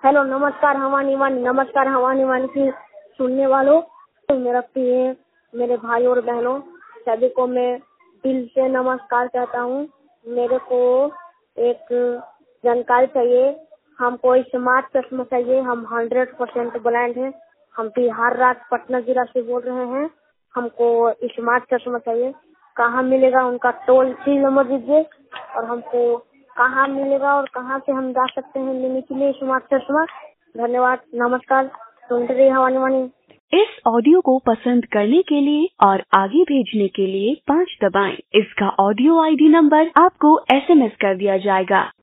Hello, नमस्कार हमारी वाणी की सुनने वालों। तो मेरा प्रिय मेरे भाई और बहनों सभी को मैं दिल से नमस्कार कहता हूँ। मेरे को एक जानकारी चाहिए। हमको स्मार्ट चश्मा चाहिए। हम 100% ब्लाइंड हैं। हम बिहार राज्य पटना जिला से बोल रहे हैं। हमको स्मार्ट चश्मा चाहिए। कहाँ मिलेगा उनका टोल फ्री नंबर दीजिए और हमको कहाँ मिलेगा और कहाँ से हम जा सकते हैं लेने के लिए स्मार्ट चश्मा। धन्यवाद, नमस्कार। सुनते रहिए हमारी वाणी। इस ऑडियो को पसंद करने के लिए और आगे भेजने के लिए 5 दबाएं। इसका ऑडियो आईडी नंबर आपको SMS कर दिया जाएगा।